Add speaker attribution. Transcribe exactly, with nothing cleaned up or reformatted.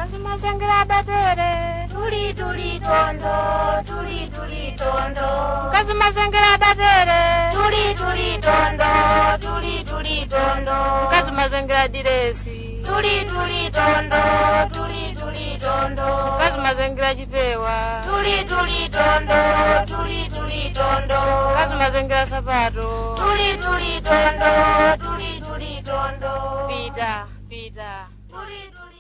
Speaker 1: Kazumazengera batere
Speaker 2: tuli tuli tondo tuli tuli tondo
Speaker 1: Kazumazengera batere
Speaker 2: tuli tuli tondo tuli tuli tondo
Speaker 1: Kazumazengera diresi
Speaker 2: tuli tuli tondo tuli tuli tondo
Speaker 1: Kazumazengera jipewa
Speaker 2: tuli tuli tondo tuli tuli tondo
Speaker 1: Kazumazengera sapato
Speaker 2: tuli tuli tondo tuli tuli tondo
Speaker 1: Pita pita
Speaker 2: tuli tuli